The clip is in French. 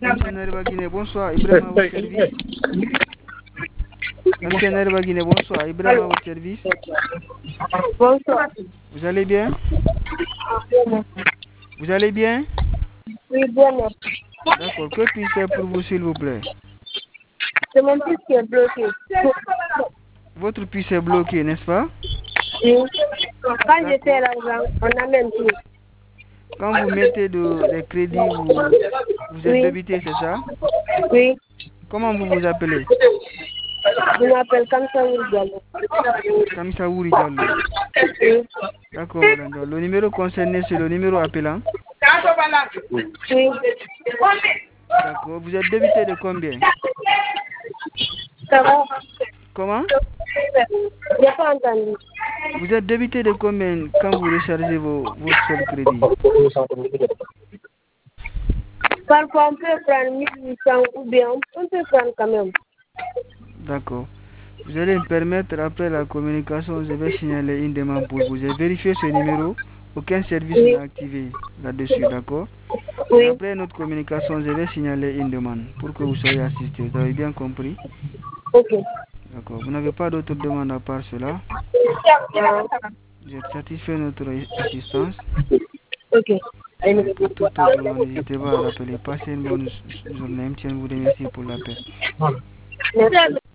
MTN Ariba Guinée, bonsoir. Ibrahim à votre service. MTN Ariba Guinée, bonsoir. Ibrahim à votre service. Bonsoir. Vous allez bien? Vous allez bien? Oui, bien, merci. D'accord. Que puis-je faire pour vous, s'il vous plaît? C'est mon fils qui est bloqué. Votre puce est bloquée, n'est-ce pas? Oui. Quand je fais l'argent, on amène tout. Quand vous mettez des crédits, vous êtes Oui. débité, c'est ça? Oui. Comment vous vous appelez? Je m'appelle Kamsa Diallo. Kamsa Wouri Diallo. Oui. D'accord, madame Diallo. Le numéro concerné, c'est le numéro appelant. Oui. D'accord. Vous êtes débité de combien? Ça va? Comment? J'ai pas entendu. Vous êtes débité de combien quand vous rechargez votre seul crédit? Parfois, on peut prendre 1800 ou bien on peut prendre quand même. D'accord. Vous allez me permettre, après la communication, je vais signaler une demande pour vous. J'ai vérifié ce numéro. Aucun service Oui. n'est activé là-dessus, d'accord? Et Oui. après notre communication, je vais signaler une demande pour que vous soyez assisté. Vous avez bien compris? Ok. D'accord. Vous n'avez pas d'autre demande à part cela? Vous êtes satisfait de notre assistance? Ok. Et pour toute autre demande, n'hésitez pas à rappeler. Passez une bonne journée. MTN vous remercie pour l'appel. Merci.